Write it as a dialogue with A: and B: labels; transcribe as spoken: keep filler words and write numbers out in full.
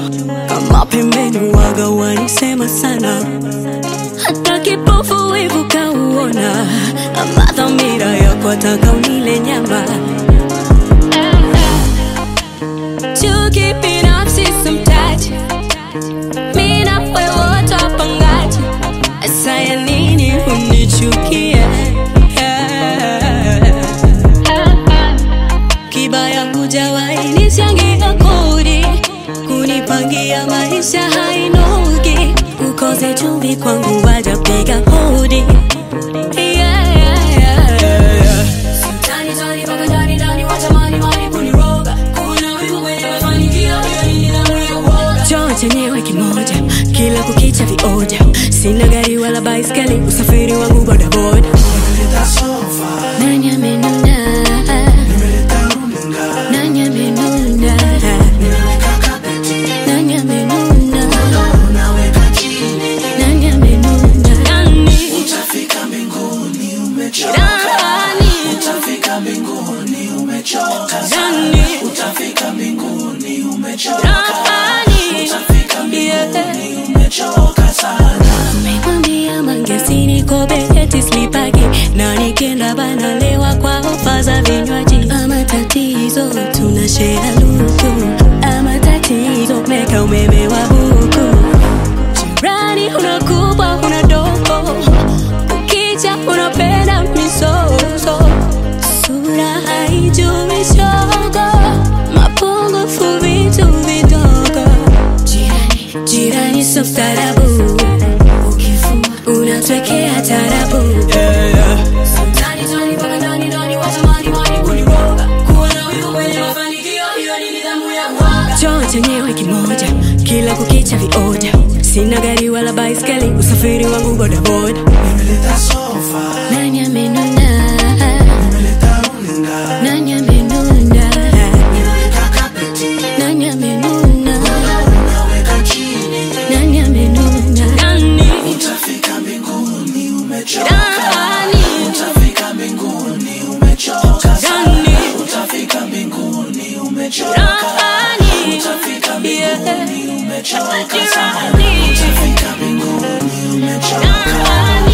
A: kama pembeni waga wanisema sana, hata kipofu wivu kauona, ama dhamira yako ataka unile nyama. Chuki binafsi simtaji, mina wewe tapangaji, asaya nini unichukie. Kibaya hujawahi nichangia kodi, kunipangia maisha hainogi, ukose chumvi kwangu waja piga hodi. Yeah, yeah, yeah, yeah. Tani tani baka tani tani wacha mani mani kuniroga, kuna wivu kwenye mafanikio hiyo ni nidhamu ya uoga. Choo chenyewe kimoja, kila kukicha vioja, sina gari wala baiskeli, usafiri wangu bodaboda.
B: Nimeleta sofa,
A: nani amenuna, nani amenuna,
B: nimeweka kapeti,
A: nani amenuna,
B: unaweka chini,
A: nani amenuna, nani
B: utafika mbinguni umechoka,
A: nani
B: utafika mbinguni umechoka sana,
A: nani
B: utafika mbinguni umechoka,
A: nani
B: utafika mbinguni umechoka sana.
A: Umemwambia mangesi niko beti slipagi, na nikienda bana lewa kwa ofa za vinywaji. Ama tatizo tunashare luku, ama tatizo meka umeme wa buku. Jirani unakupa unadogo, ukicha unapenda misoso, sura haijui shogo, mapungufu vitu vidogo. Jirani, jirani so mstaarabu, unatwekea tarabu. Yeah, yeah. Tani tani baka tani tani wacha mani mani kuniroga, kuona wivu kwenye mafanikio hiyo ni nidhamu ya uoga. Choo chenyewe kimoja, kila kukicha vioja, sina gari wala baiskeli, usafiri wangu bodaboda.
B: Nimeleta sofa,
A: Nani amenuna,
B: nimeleta runinga,
A: nani amenuna,
B: nimeweka kapeti,
A: nani amenuna,
B: unaweka chini,
A: nani amenuna, nani
B: utafika mbinguni umechoka,
A: nani
B: utafika mbinguni umechoka sana,
A: nani
B: utafika mbinguni umechoka,
A: nani
B: utafika mbinguni umechoka sana,
A: nani
B: utafika mbinguni umechoka.
A: nani